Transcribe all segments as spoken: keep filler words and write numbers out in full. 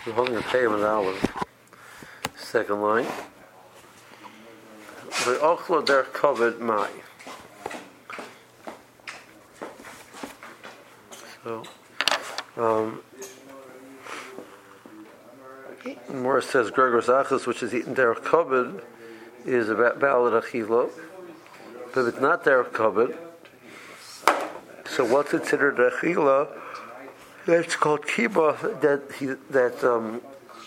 We're holding a pay of an olive. Second line. The ochlo der covered mai. So, um, Morris says Gregor Zachas, which is eaten der covered, is about valid achilo. But if it's not der covered, so what's considered achila? That's called kiba. That he that um,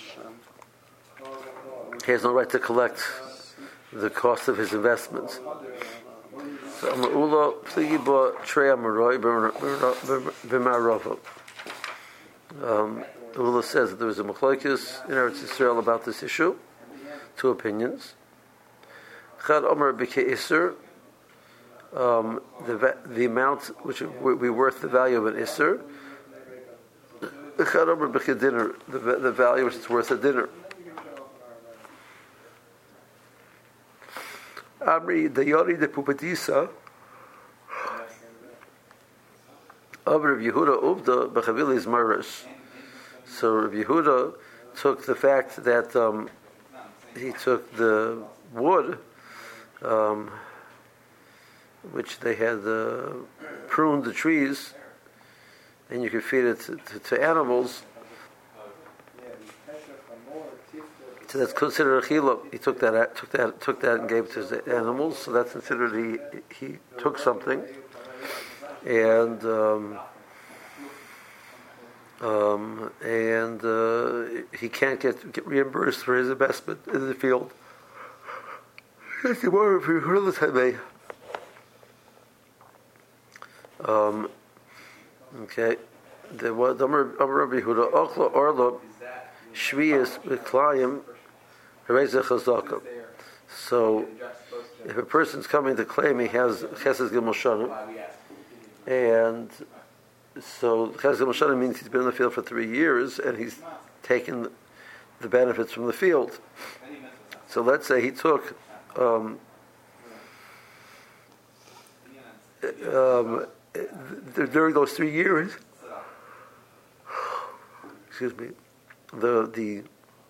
he has no right to collect the cost of his investments. So Ula pligiba treya maroi b'marova. Um, Ula says that there was a machlokes in Eretz Yisrael about this issue. Two opinions. Chad Omer b'keiser. Um, the the amount which would be worth the value of an iser. Chad Omer b'kedinner. The the value which is worth a dinner. Amri the Yori de Pupadisa of Rav Yehuda Uvda B'Chavilis Maris. So Rav Yehuda took the fact that um, he took the wood, um, which they had uh, pruned the trees, and you could feed it to, to, to animals. So that's considered a chila. He took that, took that, took that, and gave it to his animals. So that's considered he he took something, and um, um, and uh, he can't get, get reimbursed for his investment in the field. Um, okay, there was Amar Rabbi Yehuda Ochla Orla Shviyas B'Klayim. So, if a person's coming to claim he has Chesed Gimel Shanim, and so Chesed Gimel Shanim means he's been in the field for three years and he's taken the benefits from the field. So let's say he took um, um, during those three years, excuse me, the the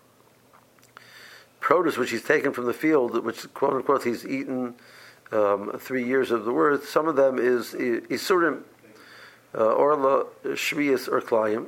produce which he's taken from the field, which quote unquote he's eaten um, three years of the worth. Some of them is isurim, orla, shviyas, or klayim.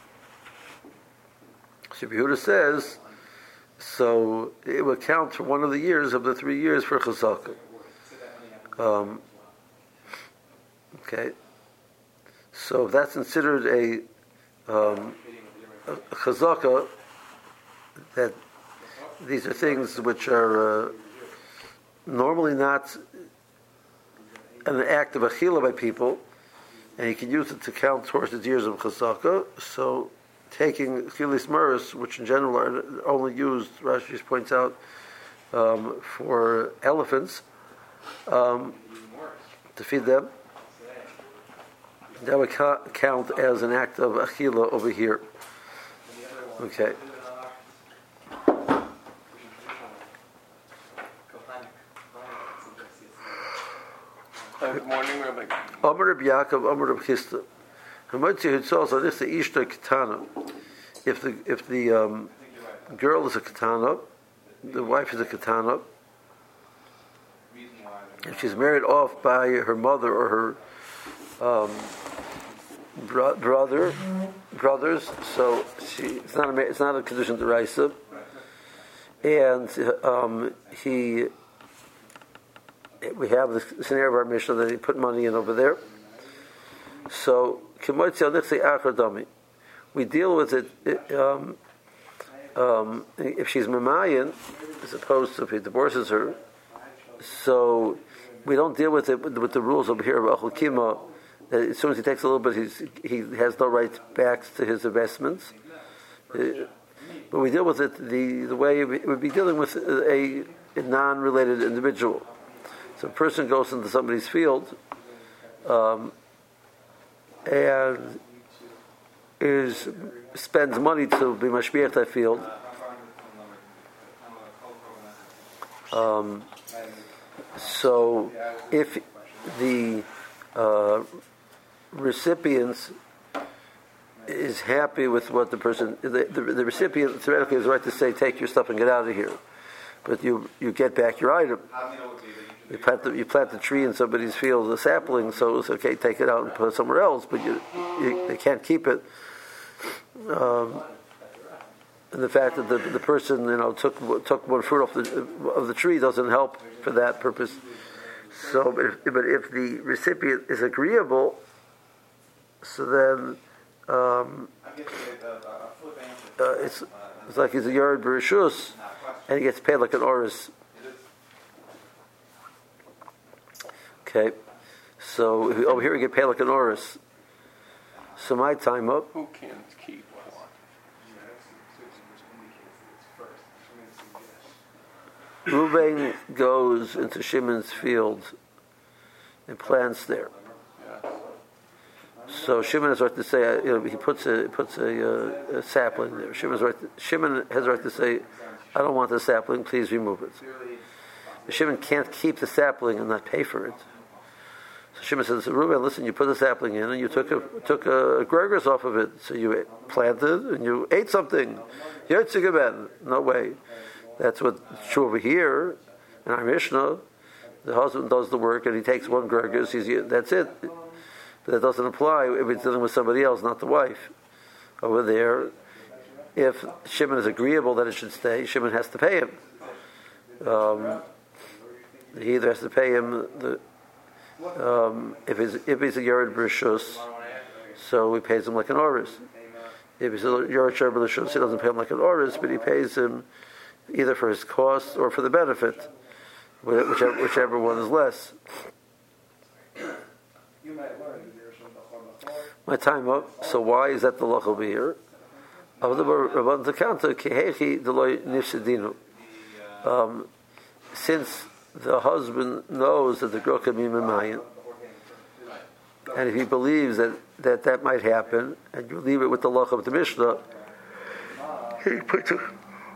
So Yehuda says, so it would count for one of the years of the three years for chazaka. Um, okay, so if that's considered a, um, a chazaka, that these are things which are uh, normally not an act of achila by people, and you can use it to count towards the years of chazaka. So, taking chilis maris, which in general are only used, Rashi points out, um, for elephants, um, to feed them, that would ca- count as an act of achila over here. Okay. Uh, good morning, Rabbi. Amar Reb Yaakov, Amar Reb Chisda. Hamatzi Hitzal, so this is the Ishta Katana. If the if the um, girl is a Katana, the wife is a Katana, if she's married off by her mother or her um, bro- brother, brothers, so she it's not a it's not a condition deraisa, and um, he. We have the scenario of our Mishnah that he put money in over there. So, we deal with it, it um, um, if she's mamayan, as opposed to if he divorces her. So, we don't deal with it with, with the rules over here of Achul Kima. As soon as he takes a little bit, he's, he has no right back to his investments. Uh, but we deal with it the, the way we would be dealing with a, a non-related individual. So a person goes into somebody's field um, and is spends money to be mashbiach that field. Um, so if the uh, recipients is happy with what the person, the, the, the recipient theoretically has the right to say, take your stuff and get out of here. But you, you get back your item. You plant the, you plant the tree in somebody's field, a sapling, so it's okay, take it out and put it somewhere else, but you, you they can't keep it. Um, and the fact that the, the person, you know, took took one fruit off the of the tree doesn't help for that purpose. So, but if, but if the recipient is agreeable, so then um, uh, it's it's like he's a yard bereshus, and he gets paid like an oris. Okay, so over here we get paid like an oris. So my time up. Who can keep what? Reuben goes into Shimon's field and plants there. Yes. So Shimon has right to say, uh, you know, he puts a puts a, uh, a sapling there. Shimon's right to, Shimon has right to say, I don't want the sapling, please remove it. But Shimon can't keep the sapling and not pay for it. So Shimon says, Reuben, listen, you put the sapling in and you took a took a, a gregors off of it. So you planted and you ate something. Yotzigaben. No way. That's what's true over here in our Mishnah. The husband does the work and he takes one gregors. He's that's it. But that doesn't apply if he's dealing with somebody else, not the wife. Over there, if Shimon is agreeable that it should stay, Shimon has to pay him. Um, he either has to pay him the Um, if he's if he's a Yered Bereshus, so he pays him like an Oris. If he's a Yered Sher Bereshus, he doesn't pay him like an Oris, but he pays him either for his cost or for the benefit, whichever, whichever one is less. My time up. So why is that the loch over here? Um, since the husband knows that the girl can be memayin, and if he believes that, that that might happen, and you leave it with the loch of the Mishnah, he puts a,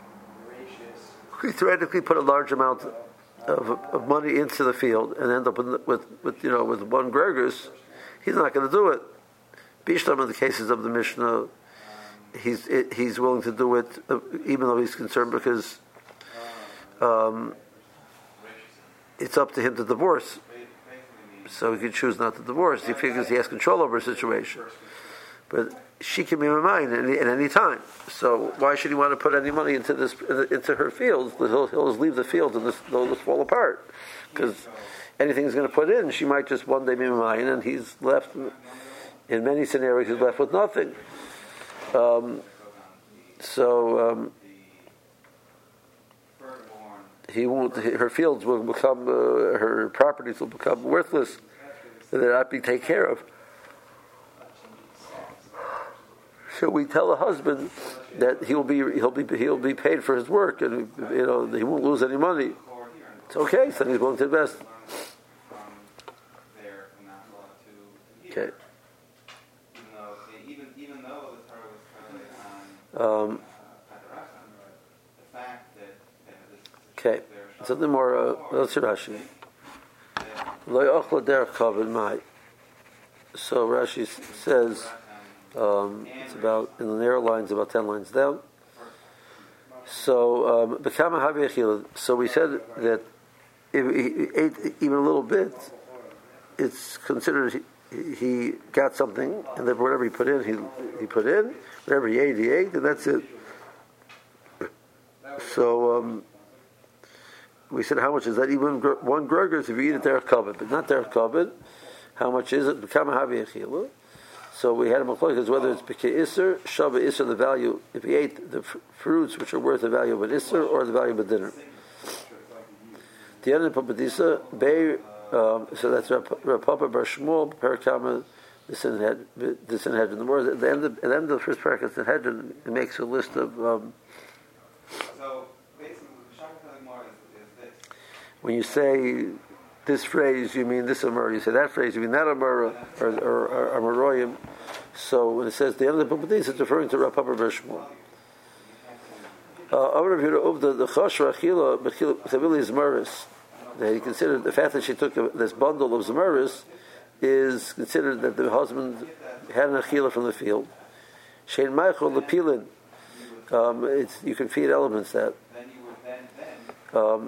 he theoretically put a large amount of, of money into the field and end up with, with, with you know with one gregors. He's not going to do it. Bishlam in the cases of the Mishnah, he's he's willing to do it, uh, even though he's concerned because. Um, It's up to him to divorce, so he can choose not to divorce. He figures he has control over a situation, but she can be mine at any, at any time. So why should he want to put any money into this into her fields? He'll, he'll just leave the fields and this, they'll just fall apart because anything he's going to put in, she might just one day be mine, and he's left. In many scenarios, he's left with nothing. Um, so. Um, He won't. Her fields will become, uh, her properties will become worthless, and they're not being taken care of. So we tell the husband that he'll be he'll be he'll be paid for his work, and you know he won't lose any money. It's okay, so he's willing to invest. Okay. Um, Okay, something more. Uh, let's see Rashi. So Rashi says um, it's about in the narrow lines, about ten lines down. So um, so we said that if he ate even a little bit, it's considered he, he got something, and then whatever he put in, he he put in. Whatever he ate, he ate, and that's it. So. Um, We said, how much is that? Even one gregors, if you eat it there, covered, but not there, covered. How much is it? So we had a machlokes whether it's b'kei iser, shava iser, the value. If he ate the f- fruits which are worth the value of an iser or the value of a dinner. The end of papadisa, bay. So that's Rav Papa Bar Shmuel Parakama. This in head, this in head. In the more at the end of, at the end of the first paragraph, in head, it makes a list of. Um, When you say this phrase, you mean this amor. You say that phrase, you mean that amor or or amoroyim. So when it says the end of the Pumbedis, it's referring to Rav Papa Bar Shmuel. Over here, the the chashra achila b'chila is zemaris. They considered the fact that she took a, this bundle of zemaris is considered that the husband had an achila from the field, Shein Michael Lepilin. Um, it's you can feed elements that. Um,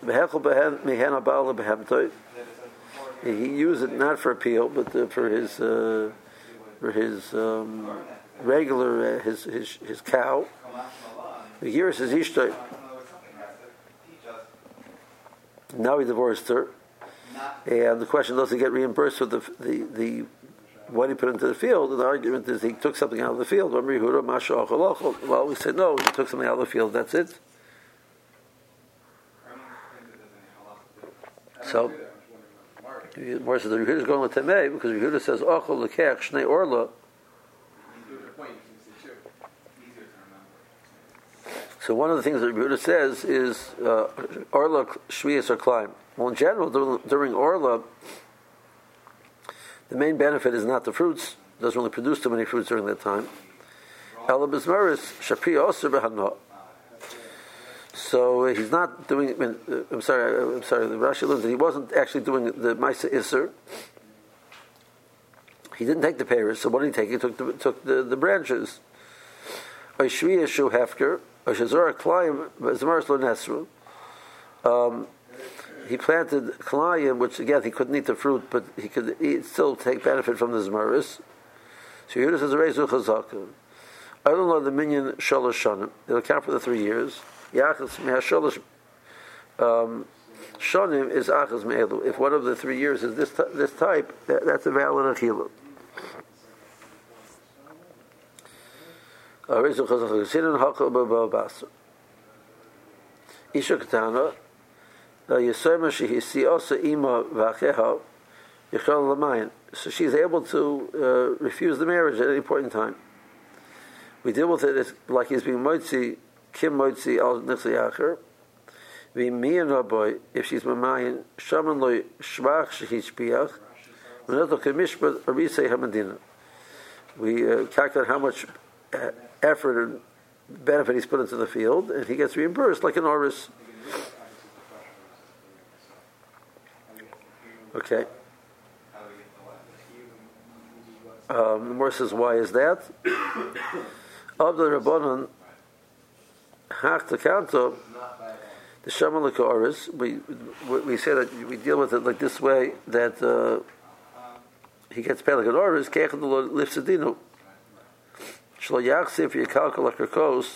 he used it not for appeal, but uh, for his uh, for his um, regular uh, his his his cow. Here is his ishtai. Now he divorced her, and the question: does he get reimbursed for the the the what he put into the field? And the argument is he took something out of the field. Well, we said no, he took something out of the field. That's it. So, more says the Yehuda is going with Temei because Yehuda says Ochel lekech shnei orla. So one of the things that Yehuda says is uh, orla shvius or climb. Well, in general, during, during orla, the main benefit is not the fruits. It doesn't really produce too many fruits during that time. Ela b'zmaris shapi oser b'hana. So uh, he's not doing. Uh, I'm sorry. Uh, I'm sorry. The Rashi learns that he wasn't actually doing the Maisa Isser. He didn't take the pears. So what did he take? He took the took the, the branches. Oishviya shu hefker. Oishazora klayim zmaris lo nesru. Um, he planted klayim, which again he couldn't eat the fruit, but he could eat, still take benefit from the zmaris. So Yehuda says reizu chazaka. I don't know the minyan shalosh shanim. It'll count for the three years. Yachas me'asholosh um, shonim is achas me'elu. If one of the three years is this t- this type, that, that's a valid achila. Isha katana yisayma shehisi osa ima v'acheha yichal l'mayin. So she's able to uh, refuse the marriage at any point in time. We deal with it as, like he's being moitzi. Kim moitzi al nixli acher. Vi miyan boy if she's mamayin shaman loy shvach shehishpiach. Menato kemishpat arisei hamadina. We uh, calculate how much uh, effort and benefit he's put into the field, and he gets reimbursed like an oris. Okay. Um, the more says, why is that? Of the Rabbanon. Hach Takanto, the Shamalaka Oris, we we say that we deal with it like this way, that uh, he gets paid like an Oris, Kechadul Lifsadinu. Shlo Yachsif Yakalka like Karkos,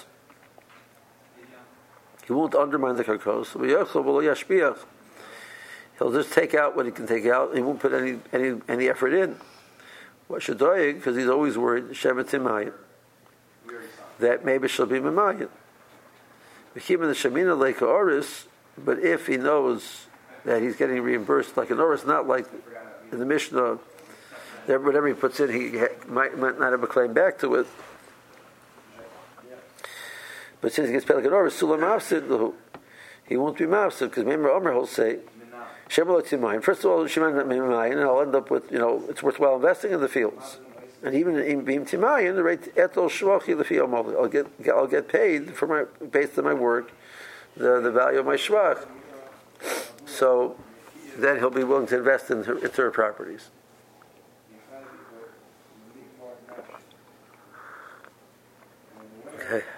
he won't undermine the Karkos. He'll just take out what he can take out, he won't put any any, any effort in. What Shadoyig, because he's always worried, Shemetim that maybe she'll be Memayin. But if he knows that he's getting reimbursed like an oris, not like in the Mishnah, that whatever he puts in, he might, might not have a claim back to it. But since he gets paid like an oris, he won't be mafsid, because remember, Omer will say, first of all, and I'll end up with, you know, it's worthwhile investing in the fields. And even in Bim Timayin, the rate etol shvachi lefi amol, I'll get I'll get paid for my based on my work, the the value of my shvach. So then he'll be willing to invest in her, into her properties. Okay.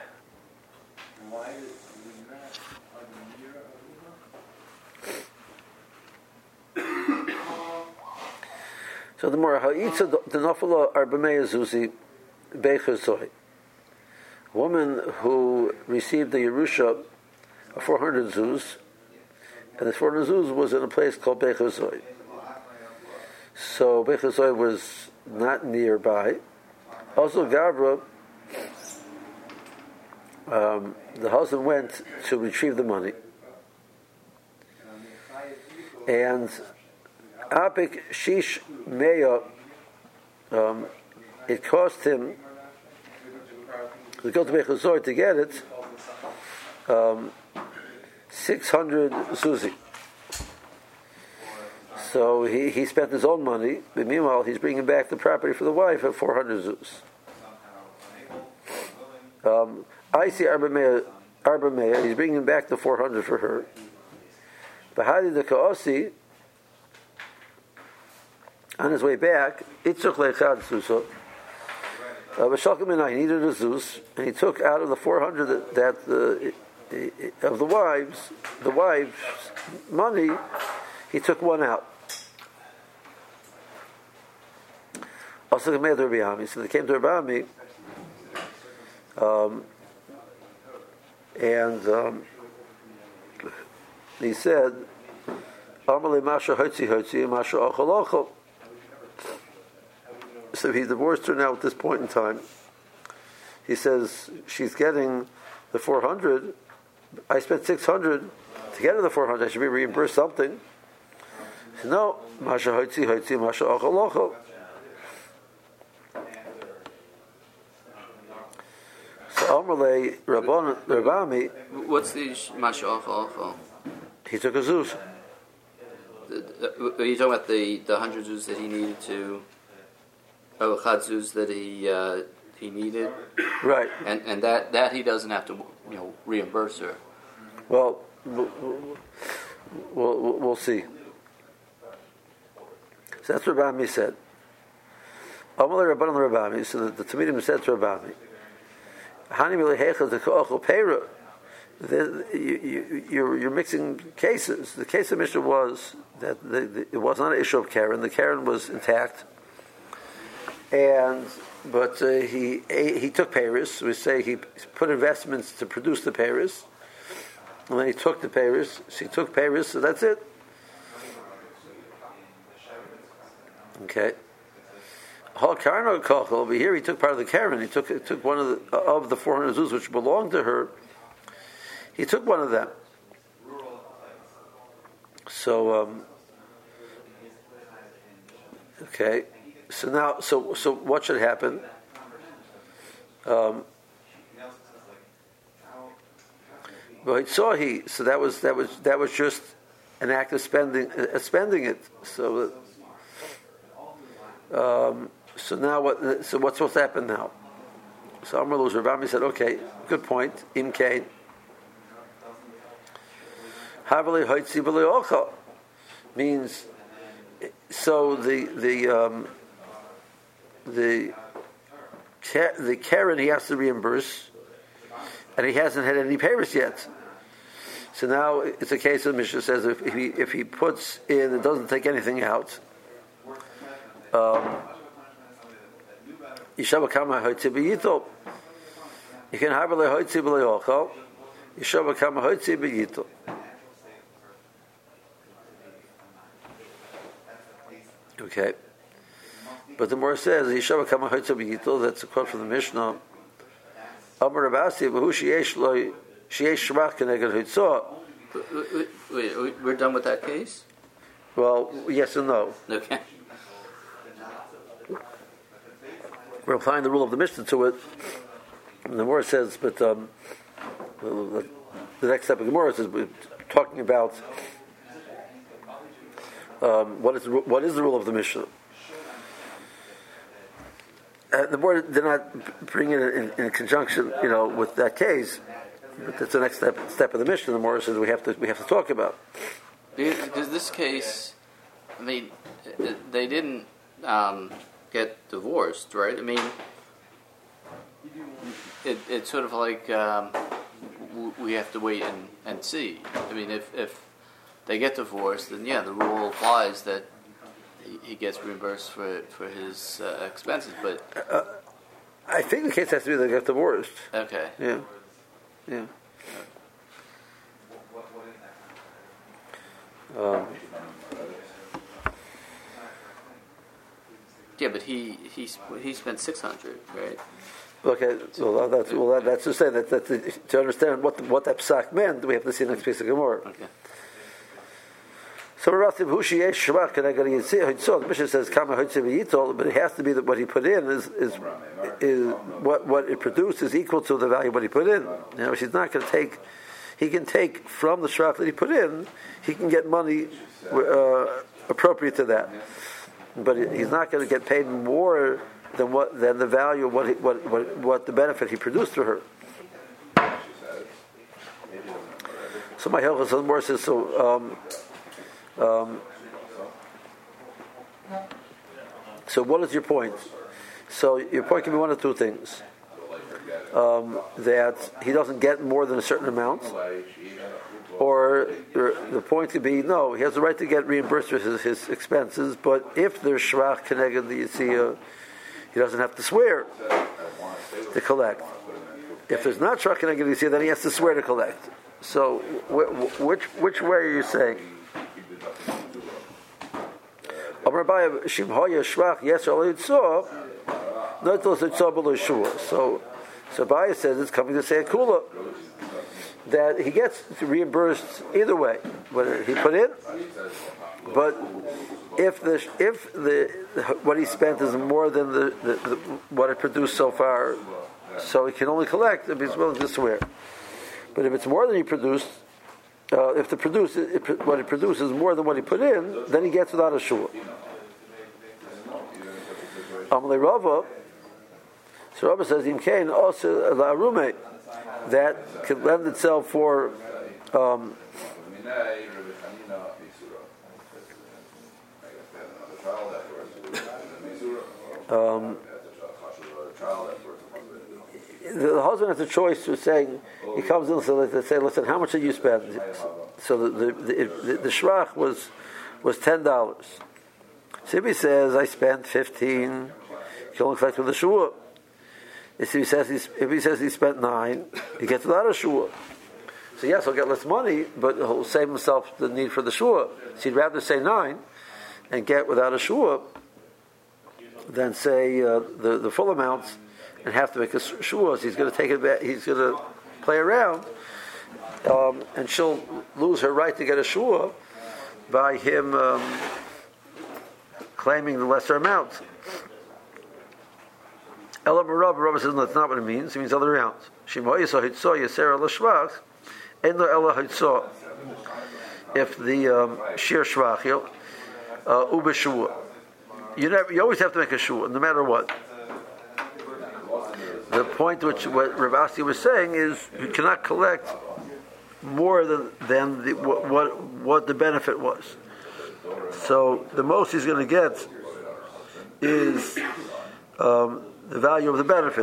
So the more ha'itza the nafala arbamei zuzi beichazoi, a woman who received the Yerusha of four hundred zuz, and the four hundred zuz was in a place called Beichazoi. So Beichazoi was not nearby. Also Gavra, um, the husband went to retrieve the money, and Apik Shish Meya, um, it cost him to go to Bechazor to get it um, six hundred zuzi. So he, he spent his own money, but meanwhile he's bringing back the property for the wife at four hundred zuz. Um, I see Arba Meya, he's bringing back the four hundred for her. Bahadi the Kaosi, on his way back, Itzuk Lechad Suso, He needed a zuz, and he took out of the four hundred that, that uh, of the wives, the wives' money, he took one out. Also, they came to Rabbi So they came to Rabbi um, and um, he said, so he divorced her now at this point in time. He says, she's getting the four hundred. I spent six hundred to get her the four hundred. I should be reimbursed something. He said, no, Masha Hotzi Hotzi, Masha Ochalocho. So Amalei Rabami. What's the Masha Ochalocho? He took a zuz. Are you talking about the, the hundred zuz that he needed to, oh, chad zuz that he uh, he needed? Right. And and that, that he doesn't have to, you know, reimburse her. Well, we'll, we'll, we'll see. So that's what Rabami said. Amalei Rabbanan Rabami. So the, the Talmidim said to Rabami, Hani milei the ka'ochel peira. The, you, you, you're, you're mixing cases. The case of Mishnah was that the, the, it was not an issue of Karen. The Karen was intact, and but uh, he he took Paris. We say he put investments to produce the Paris, and then he took the Paris. She took Paris, so that's it. Okay. Over here, he took part of the Karen. He took he took one of the of the four hundred zuz which belonged to her. He took one of them. So, um, okay. So now, so so what should happen? Um, well, saw he. So that was that was that was just an act of spending uh, spending it. So, um, so now what? So what's supposed to happen now? So Amar Lu Rabami said, "Okay, good point. Im kain." Means so the the um, the the Karen he has to reimburse, and he hasn't had any payments yet. So now it's a case of Mishnah says if, if he if he puts in and doesn't take anything out, um, you can have a hoitzi b'leochal. Yishava kama hoitzi b'yitol. Okay, but the Gemara says Yishava kama hoitzi b'yitol. That's a quote from the Mishnah. Amar Rabasi v'hu sheyesh lo sheyesh shmach keneged hoitzah. Wait, wait, we're done with that case? Well, yes and no. Okay. We're applying the rule of the Mishnah to it. And the Gemara says, but um, the, the next step of the Gemara says we're talking about um, what is what is the rule of the Mishnah. Uh, the Gemara did not bring it in, in, in conjunction, you know, with that case. But that's the next step step of the Mishnah. The Gemara says we have to we have to talk about. Because this case, I mean, they didn't um, get divorced, right? I mean, it, it's sort of like um, we have to wait and, and see. I mean, if, if they get divorced, then yeah, the rule applies that he, he gets reimbursed for for his uh, expenses. But uh, I think the case has to be they get divorced. Okay. Yeah. Yeah. Um, yeah, but he he he spent six hundred, right? Okay, well that's well that's to say that, that the, to understand what the, what that psak meant, we have to see the next piece of Gemara. Okay. So Rav Hushi Shemach can I get you see so the Mishnah says Kama Hotziviyitol, but it has to be that what he put in is is is what what it produced is equal to the value of what he put in. You know, she's not going to take. He can take from the shraf that he put in. He can get money uh, appropriate to that, but he's not going to get paid more than what than the value of what he, what, what what the benefit he produced to her. So my help is more says so. Um, um, so what is your point? So your point can be one of two things. Um, that he doesn't get more than a certain amount, or the point could be, no, he has the right to get reimbursed for his, his expenses, but if there's shvach keneged the yitzia, he doesn't have to swear to collect. If there's not shvach keneged the yitzia, then he has to swear to collect. So wh- which which way are you saying? So, so Abaya says it's coming to say a kula that he gets reimbursed either way, whether he put in, but if the if the what he spent is more than the, the, the what it produced so far, so he can only collect if he's willing to swear. But if it's more than he produced, uh, if the produce if what he produces is more than what he put in, then he gets without a shua. Amalei Rava, so Rava says Im Kain also la arume that can lend itself for um, um, the husband has a choice to saying, he comes in so they say, listen, how much did you spend? So the the the, the shrach was was ten dollars. So if he says, I spent fifteen, he can only collect with the shua. If he says he's, if he says he spent nine, he gets without a shua. So yes, he'll get less money, but he'll save himself the need for the shua. So he'd rather say nine and get without a shua than say uh, the the full amounts and have to make a shua. So he's going to take it back. He's going to play around, um, and she'll lose her right to get a shua by him um, claiming the lesser amount. Ela Marab, Rabbi says, no, that's not what it means. It means other amounts. Shema Yisah Hitzah Yisera L'Shvach Eno Ela Hitzah. If the um, Shir Shvach, uh, Ube Shua, you never, you always have to make a shua, no matter what. The point which what Rav Asi was saying is you cannot collect more than than the, what, what what the benefit was. So the most he's going to get is um, the value of the benefit.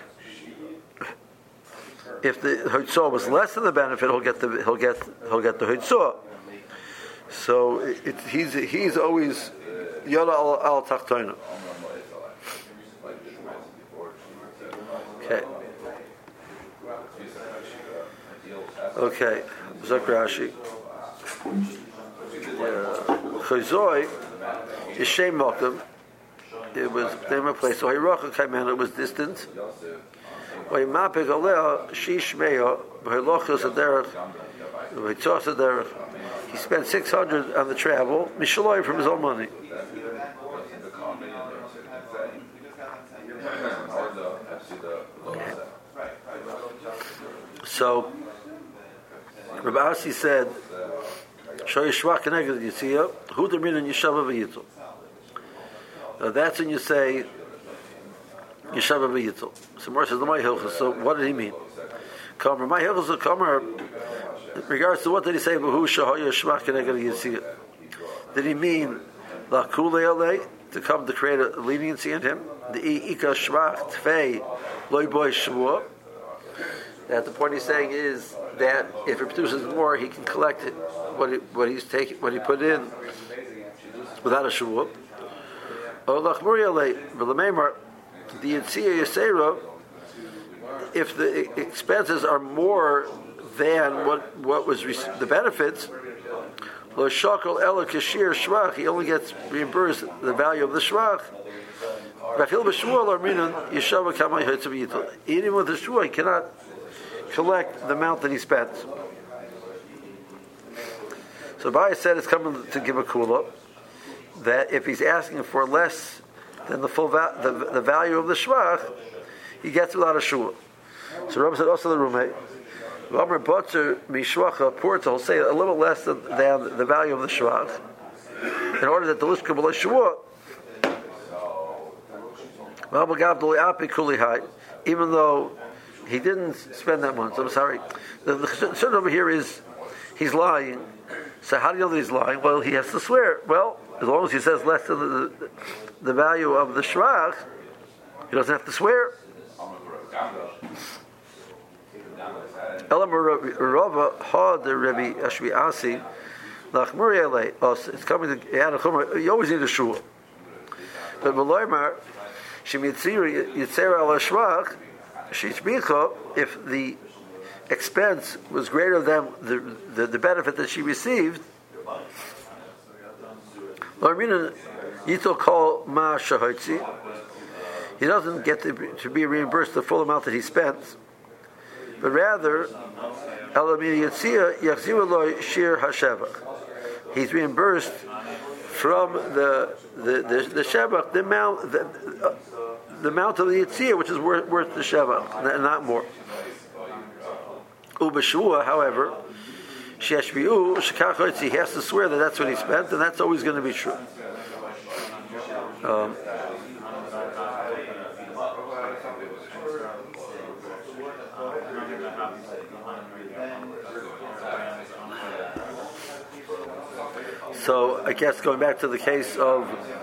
If the hitzah was less than the benefit, he'll get the he'll get he'll get the hitzah. So it, it, he's he's always yada al, al tachtoina. Okay. Okay. Zok Rashi. Chazoi is Shem Mokum. It was name of place. So Hirocha came in. It was distant. Vayimapik Aleh Shish Meya Vaylochos Aderech Vaytzos Aderech. He spent six hundred on the travel. Mishaloi from his own money. So, Rabbi Asi said, "Shoy shvach keneged yitzia, hu dermin and yeshava v'yitul." Now that's when you say yeshava v'yitul. So Mor says, "L'may hilchos." So what did he mean? Kamer, my hilchos will kamer. In regards to what did he say? Hu shahoy shvach keneged yitzia. Did he mean la kulei alei to come to create a leniency in him? The ika shvach tfei loy boy shvua. That the point he's saying is that if it produces more, he can collect it, what he, what he's taking, what he put in, without a shuvah. The yitzia yisera, if the expenses are more than what what was the benefits, lo shakol ela kashir shvach, he only gets reimbursed the value of the shvach. Even with the shvua, he cannot collect the amount that he spent. So Abaya said it's coming to give a kula that if he's asking for less than the full va- the, the value of the shvach, he gets without a shua. So Rabbi said also the roommate, Rabbi Butzer mishvacha porta will say a little less than, than the value of the shvach in order that the list could be a shua. Even though he didn't spend that much. I'm sorry. The, the concern over here is he's lying. So how do you know that he's lying? Well, he has to swear. Well, as long as he says less than the, the, the value of the shvach, He doesn't have to swear. Rava ha the Rebbe Ashvi Asi lachmuri elei. It's coming to add a chumrah. You always need a shul. But V'loymar shemitzir yitzera al hashvach shishbicha, if the expense was greater than the, the the benefit that she received. Larmina yitol kol ma shahotzi. He doesn't get to be, to be reimbursed the full amount that he spent, but rather, he's reimbursed from the the the, the shevach, the amount the, uh, the amount of the yitzia, which is worth, worth the shevach, not more. Ubeshua, however, he has to swear that that's what he spent, and that's always going to be true. Um, So I guess going back to the case of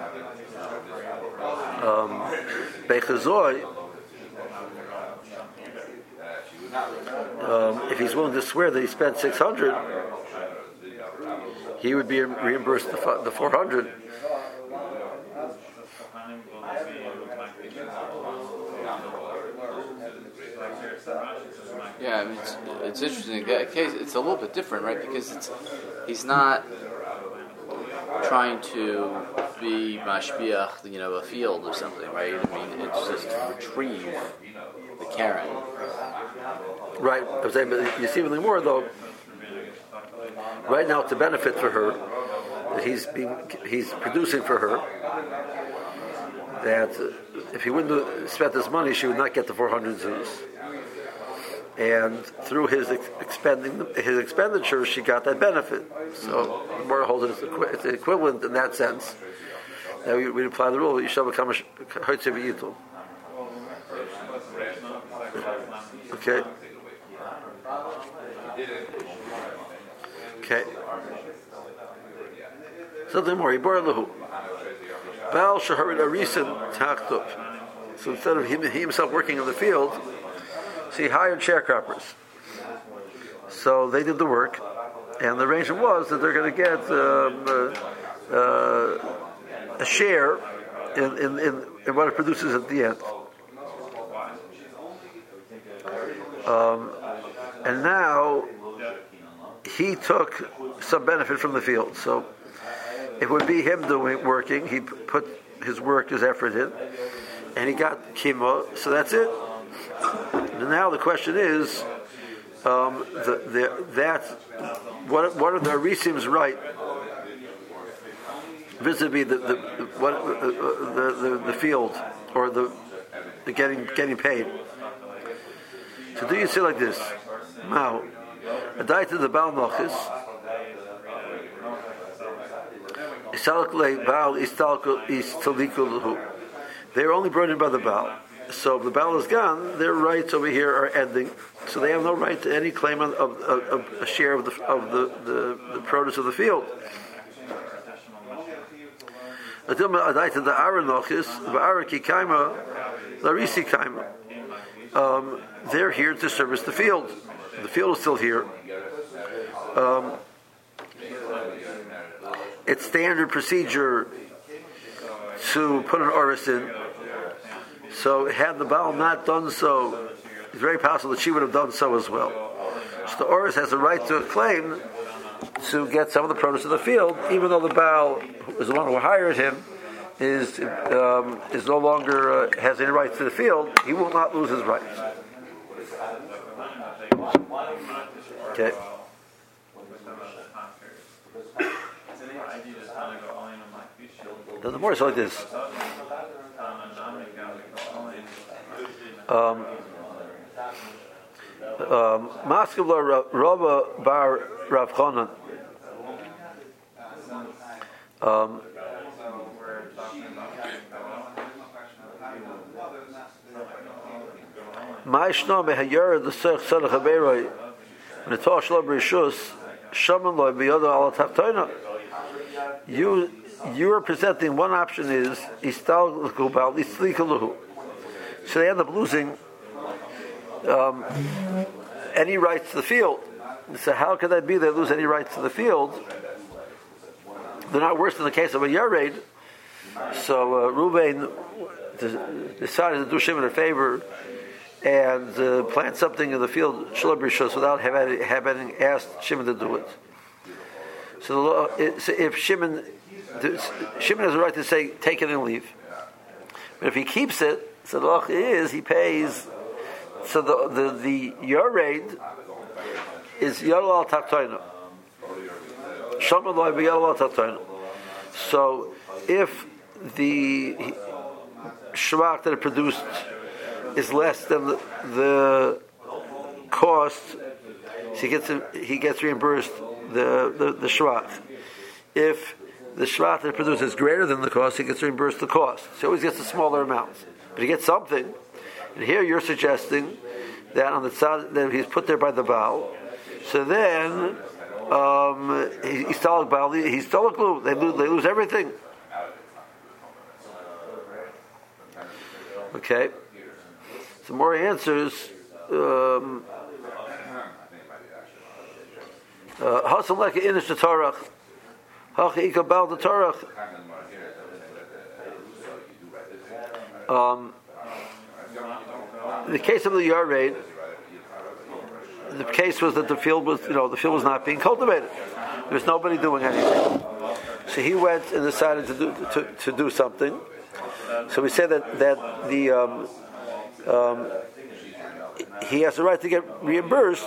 um, Bechazoi, um, if he's willing to swear that he spent six hundred, he would be reimbursed the, the four hundred. Yeah, I mean, it's, it's interesting. In that case, it's a little bit different, right? Because it's he's not trying to be mashbiach, you know, a field or something, right? I mean, it's just to retrieve the Karen. Right. I was saying, but you see something more though. Right now, it's a benefit for her that he's being, he's producing for her. That if he wouldn't have spent this money, she would not get the four hundred zuz. And through his ex- expending his expenditure, she got that benefit. So the Gemara holds it as equi- it's equivalent in that sense. Now we, we apply the rule: you shall become a hotze v'yitul. Okay. Okay. Something more. Ibor lahu. Baal shaharid arisin tachtub. So instead of him, he himself working in the field, so he hired sharecroppers. So they did the work, and the arrangement was that they're going to get um, uh, uh, a share in, in, in, in what it produces at the end. Um, and now he took some benefit from the field. So it would be him doing working. He put his work, his effort in, and he got kimo. So that's it. And now the question is, um, the, the, that what what are the arisim's right vis-a-vis the the what uh, the, the the field or the the getting getting paid? So do you say like this? Now, a die to the Baal Nochis. They were only brought in by the Baal. So if the Baal is gone, their rights over here are ending. So they have no right to any claim of, of, of a share of the of the, the, the produce of the field. Um, they're here to service the field. The field is still here. Um, it's standard procedure to put an oris in. So had the Baal not done so, it's very possible that she would have done so as well. So the oris has a right to a claim to get some of the produce of the field, even though the Baal, who is the one who hired him, is um, is no longer uh, has any rights to the field. He will not lose his rights. Okay. Now the more is like this. Um, um, Maskevla Rava Bar Rav Chonan. Um, Ma'ishno mehayar the sech tzadach haberoi netosh lo b'rishus shaman lo b'yoda ala tachtoina. You you are presenting one option is istal l'kubal istlikaluhu. So they end up losing um, any rights to the field. So how could that be they lose any rights to the field? They're not worse than the case of a Yared. So uh, Reuben decided to do Shimon a favor and uh, plant something in the field Shalom Rishos without having, having asked Shimon to do it. So, the law, it, so if Shimon, Shimon has a right to say take it and leave. But if he keeps it, so the law is he pays. So the the the Yared is Yalal Taktoina. Shaman Loi Yalal Taktoina. So if the shvach that it produced is less than the, the cost, so he gets he gets reimbursed the the, the shvach. If the shvach that it produces is greater than the cost, he gets reimbursed the cost. So he always gets a smaller amount, but he gets something. And here you're suggesting that on the side that he's put there by the Baal, so then um, he, he stole a Baal, he stole a glue. They lose, they lose everything. Okay. Some more answers. Um, Hasam like inish the Torah. Hachi ikabal the Torah. Um, in the case of the Yared, the case was that the field was, you know, the field was not being cultivated. There was nobody doing anything. So he went and decided to do to, to do something. So we say that that the um, um, he has the right to get reimbursed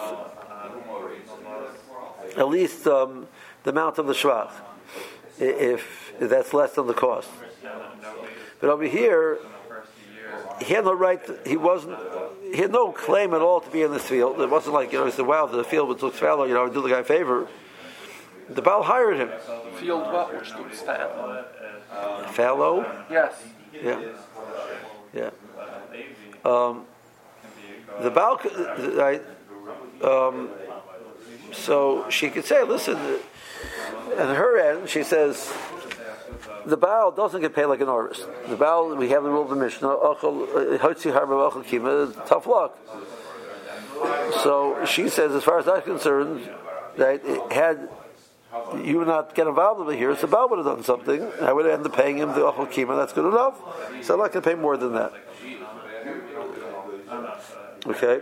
at least um, the amount of the shvach, if, if that's less than the cost. But over here, he had no right. To, he wasn't. He had no claim at all to be in this field. It wasn't like, you know, he said, "Wow, the field looks fallow. You know, I do the guy a favor." The Baal hired him. Field what? Which looks fallow. Fallow. Yes. Yeah. Yeah. Um, the Baal, right? Um, so she could say, "Listen," and her end, she says, the Baal doesn't get paid like an Oris. The Baal, we have the rule of the Mishnah, tough luck. So she says, as far as I'm concerned, that it had you not get involved over here, so the Baal would have done something. I would end up paying him the Ochel Kima, that's good enough. So I'm not going to pay more than that. Okay?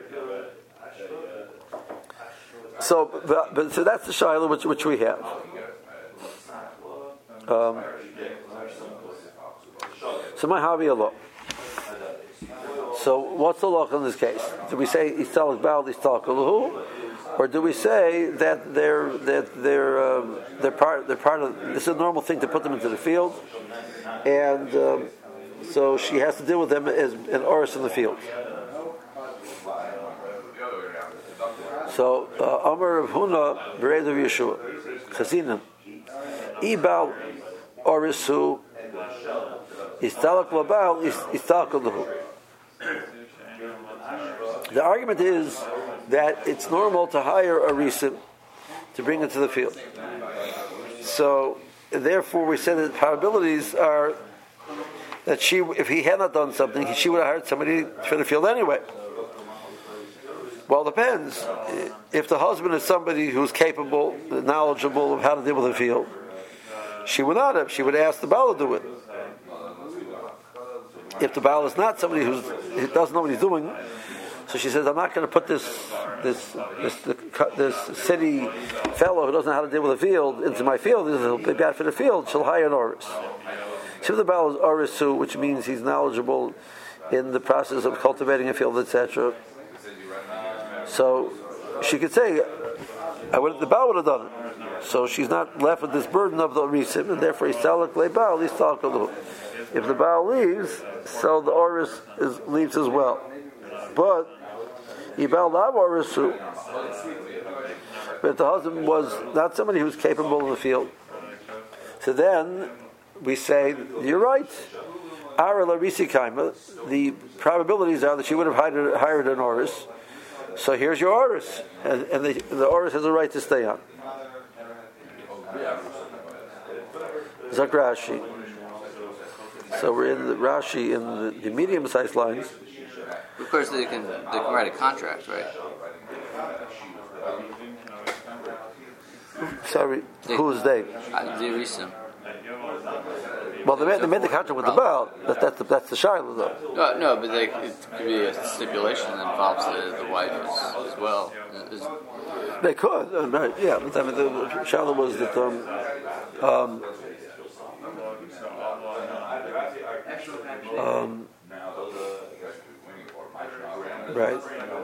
So, but, but so that's the Shiloh which, which we have. Um, so my hobby a law. So what's the law in this case? Do we say Istalak Baal, Istalak Aluhu, or do we say that they're that they're um, they're part they're part of this is a normal thing to put them into the field, and um, so she has to deal with them as an oris in the field. So Amar Rav Huna Bered of Yeshua Chazinim Ibal Orisu Istalak Labal Istalak Lahu. The argument is that it's normal to hire a risim to bring it to the field. So therefore we said that the probabilities are that she, if he had not done something, she would have hired somebody for the field anyway. Well, it depends. If the husband is somebody who's capable, knowledgeable of how to deal with the field, she would not have. She would ask the Baal to do it. If the Baal is not somebody who's, who doesn't know what he's doing, so she says, I'm not going to put this this this this city fellow who doesn't know how to deal with the field into my field. He'll be bad for the field. She'll hire an oris. So the Baal is orisu, which means he's knowledgeable in the process of cultivating a field, et cetera. So she could say, I would, the Baal would have done it. So she's not left with this burden of the orisim, and therefore he's talak le Baal, he's talak alu. If the Baal leaves, so the oris is, leaves as well. But Ibal Lav orisu, but the husband was not somebody who's capable in the field. So then we say, you're right. Ara Larisi Kaima, the probabilities are that she would have hired, hired an oris. So here's your oris, and, and the, the oris has a right to stay on. Zak Rashi. So we're in the Rashi in the, the medium-sized lines. Of course, they can they can write a contract, right? Sorry, They, who is they? Uh, the Arisim. Well, they made, they made the contract with the Baal. That, that's the that's the Shiloh, though. No, no, but they, it could be a stipulation that involves the, the wife as, as well. Is, They could, uh, right? Yeah, but I mean, the Shiloh was that um, um, um, right.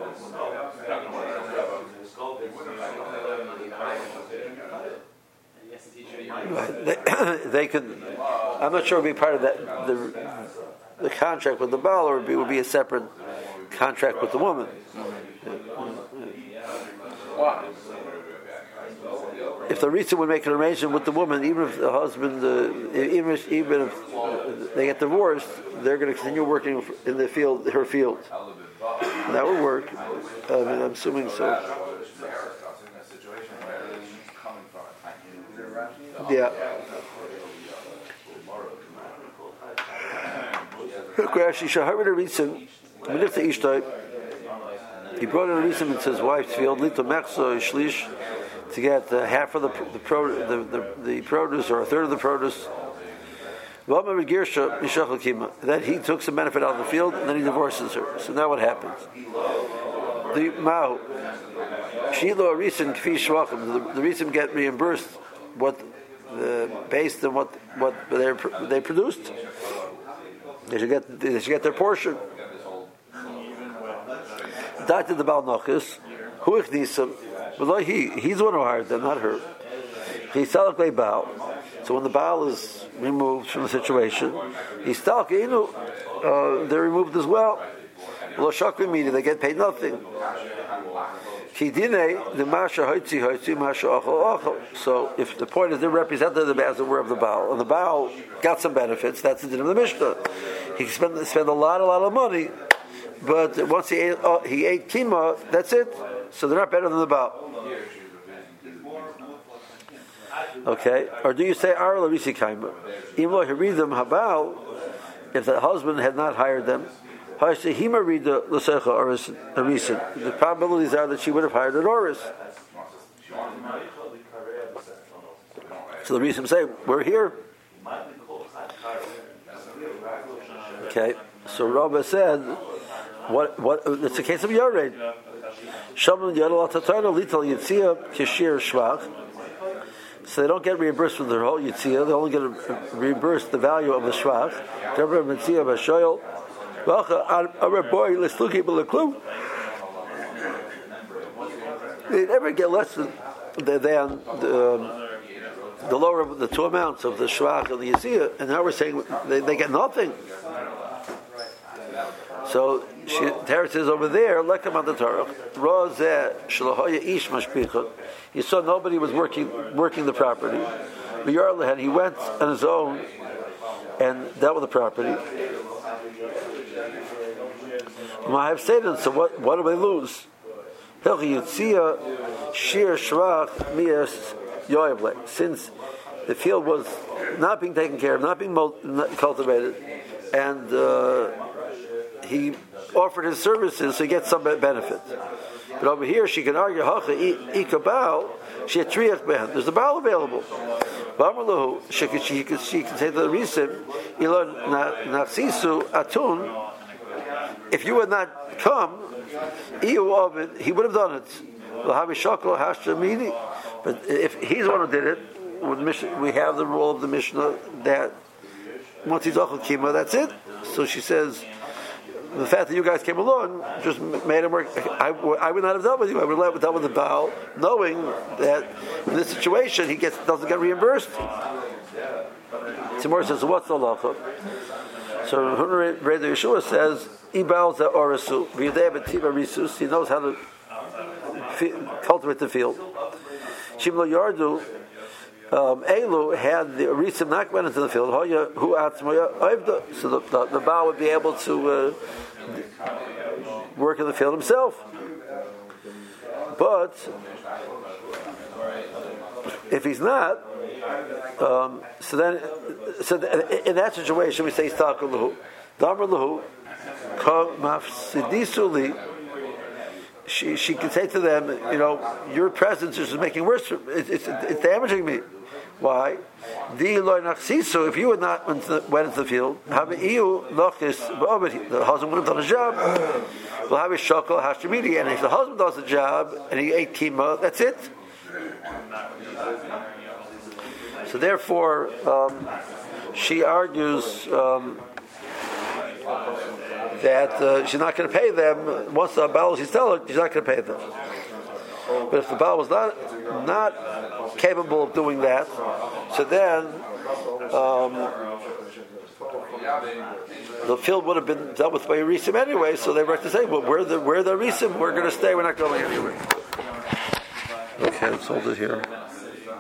Right. They, they could. I'm not sure it would be part of that the the contract with the Baal, or it would be, would be a separate contract with the woman. Wow. If the Risa would make an arrangement with the woman, even if the husband, uh, even if, even if they get divorced, they're going to continue working in the field, her field. That would work. I mean, I'm assuming so. Yeah. Rashi Shaharad Arisim, Minifta Ishtai. He brought in a reason into his wife's field, Lito Mechso Shlish, to get uh, half of the the, pro, the, the the produce or a third of the produce. Then he took some benefit out of the field, and then he divorces her. So now what happens? The Mao Shilo Arisim Kfi Shwachim. The Arisim get reimbursed what the based on what what they they produced. They should get they should get their portion. That did the Baal Nochis. Who ichnisam? Well, he he's the one who hired them, not her. He salak le Baal. So when the Baal is removed from the situation, he's talk inu. Uh, they're removed as well. Lo shakli meaning they get paid nothing. Kidine the masha hoitzi hoitzi masha achol achol. So if the point is they represented them as it were of the Baal, and the Baal got some benefits, that's the din of the Mishnah. He spent spend a lot a lot of money. But once he ate, uh, he ate kima, that's it. So they're not better than the Baal. Okay? Or do you say Ar Larisi Kaima? Even though he read them Habal, if the husband had not hired them, the probabilities are that she would have hired an Oris. So the reason say, we're here. Okay? So Rabba said, What? What? It's a case of Yored. Shaman Yadal Tatarna Lital Yitzia Kishir Shvach. So they don't get reimbursed for their whole Yitzia. They only get reimbursed the value of the Shvach. Deborah Mitzia Bashoyel. Welcha Arab boy. Let's look at the clue. They never get less than than the, um, the lower of the two amounts of the Shvach and the Yitzia. And now we're saying they, they get nothing. So she Teretz says over there, Lekam on the Torah, Rozeh Shlohoya Ish Mashpicha. He saw nobody was working working the property. V'yarlehen, he went on his own and dealt with the property. Mahav Satan, so what what do they lose? Hilchi Yitzia Shir Shvach Mias Yoevle. Since the field was not being taken care of, not being cultivated, and uh, he offered his services to get some benefit. But over here, she can argue, Ika Baal, she had Triach Ben. There's a Baal available. She can, she can, she can say to the Risim, Nachsisu Atun, if you had not come, he would have done it. But if he's the one who did it, we have the rule of the Mishnah that once he's Ochel Kima, that's it. So she says, the fact that you guys came along just made him work. I, I would not have dealt with you. I would have dealt with the Baal, knowing that in this situation he gets doesn't get reimbursed. Timur says, "What's the halacha?" So Hunter Reder Yeshua says, "Ibal za orasu v'yadei b'tiva risus." He knows how to f- cultivate the field. Shimlo Yardu. Um, Elu had the Risim not went into the field. Who So the, the, the Baal would be able to uh, work in the field himself. But if he's not, um, so then, so in that situation we say Stakulahu, Damar Lahu, Ko mafsidisuli. She she can say to them, you know, your presence is making worse. It's, it's, it's damaging me. Why? So if you would not went into the field, the husband would have done his job. We'll have his shakal hashemidi, and if the husband does the job and he ate kima, that's it. So therefore, um, she argues um, that uh, she's not going to pay them once the Baal she's telling her, she's not going to pay them. But if the Baal was not not capable of doing that, so then um, the field would have been dealt with by a Risim anyway. So they were to say, "Well, we're the we're the Risim. We're going to stay. We're not going anywhere." Okay, let's hold it here.